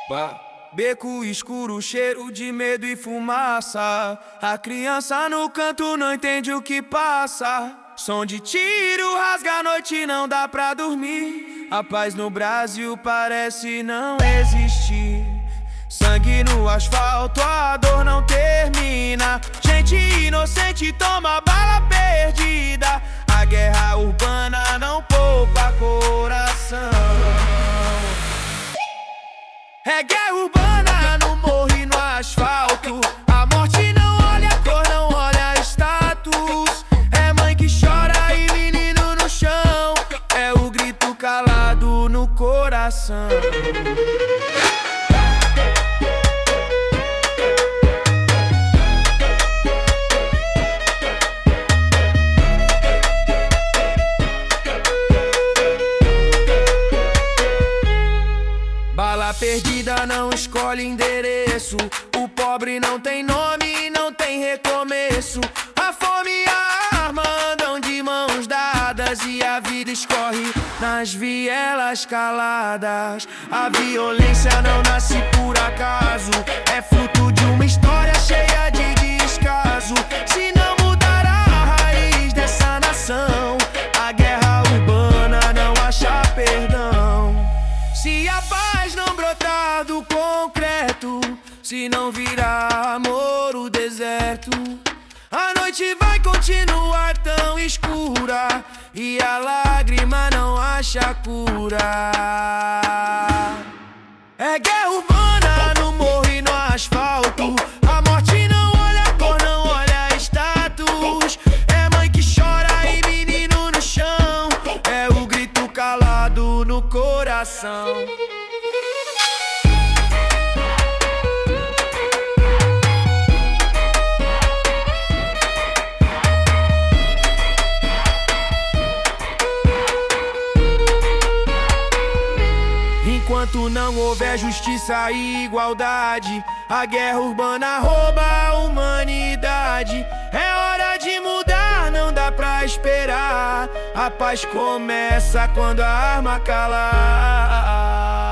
Beco escuro, cheiro de medo e fumaça. A criança no canto não entende o que passa. Som de tiro rasga a noite, não dá pra dormir. A paz no Brasil parece não existir. Sangue no asfalto, a dor não termina. Gente inocente toma bala perdida. A guerra urbana não poupa coração. É guerra urbana no morro e no asfalto. A morte não olha cor, não olha status. É mãe que chora e menino no chão. É o grito calado no coração. Bala perdida não escolhe endereço. O pobre não tem nome e não tem recomeço. A fome e a arma andam de mãos dadas. E a vida escorre nas vielas caladas. A violência não nasce por acaso. É fruto de uma história cheia de descaso. Se não mudar a raiz dessa nação, a guerra urbana não acha perdão. Se a paz não brotar do concreto, se não virar amor o deserto, a noite vai continuar tão escura e a lágrima não acha cura. É guerra urbana no morro e no asfalto. A morte não olha cor, não olha status. É mãe que chora e menino no chão. É o grito calado no coração. Enquanto não houver justiça e igualdade, a guerra urbana rouba a humanidade. É hora de mudar, não dá pra esperar. A paz começa quando a arma calar.